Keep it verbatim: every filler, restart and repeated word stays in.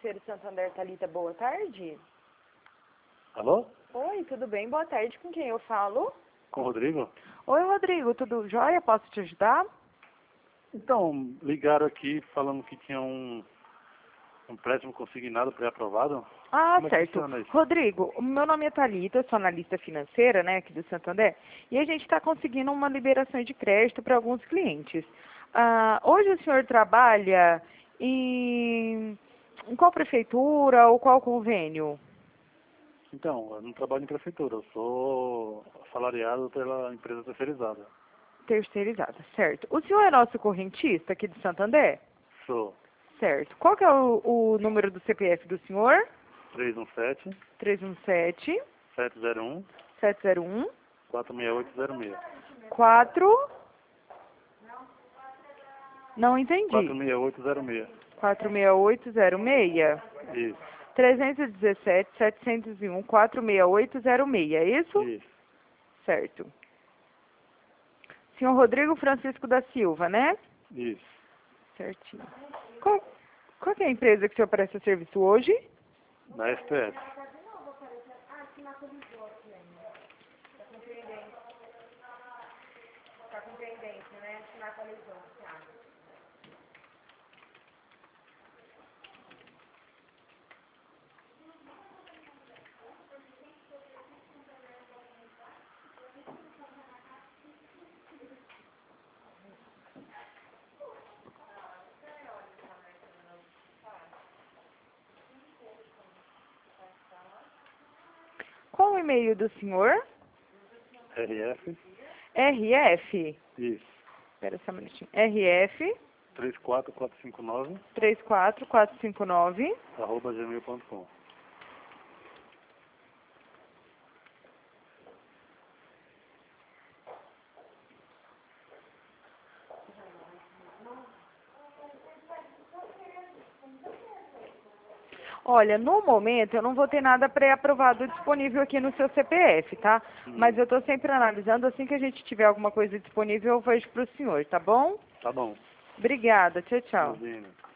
Financeiro Santander, Thalita, boa tarde. Alô? Oi, tudo bem? Boa tarde, com quem eu falo? Com o Rodrigo? Oi, Rodrigo, tudo jóia? Posso te ajudar? Então, ligaram aqui falando que tinha um, um empréstimo consignado pré-aprovado. Ah, Como é que certo. funciona isso? Rodrigo, o meu nome é Thalita, eu sou analista financeira, né, aqui do Santander, e a gente está conseguindo uma liberação de crédito para alguns clientes. Ah, hoje o senhor trabalha em, em qual prefeitura ou qual convênio? Então, eu não trabalho em prefeitura, eu sou assalariado pela empresa terceirizada. Terceirizada, certo. O senhor é nosso correntista aqui do Santander? Sou Certo. Qual que é o, o número do C P F do senhor? três um sete, três um sete, sete zero um, sete zero um, quatro seis oito zero seis. quatro... Não quatro entendi. seis oito zero seis. quatro seis oito zero seis. Isso, trezentos e dezessete, setecentos e um, quatro seis oito zero seis, é isso? isso, Certo. Senhor Rodrigo Francisco da Silva, né? isso. Certinho. Qual, qual que é a empresa que o senhor presta serviço hoje? Na S T S. Tá com pendência, né? Se atualizou, tá. Qual o e-mail do senhor? R F. R F. Isso. Espera só um minutinho. R F três quatro quatro cinco nove, três quatro quatro cinco nove. arroba gmail ponto com. Olha, no momento eu não vou ter nada pré-aprovado disponível aqui no seu C P F, tá? Hum, Mas eu estou sempre analisando, assim que a gente tiver alguma coisa disponível eu vejo para o senhor, tá bom? tá bom. Obrigada, tchau, tchau. Imagina.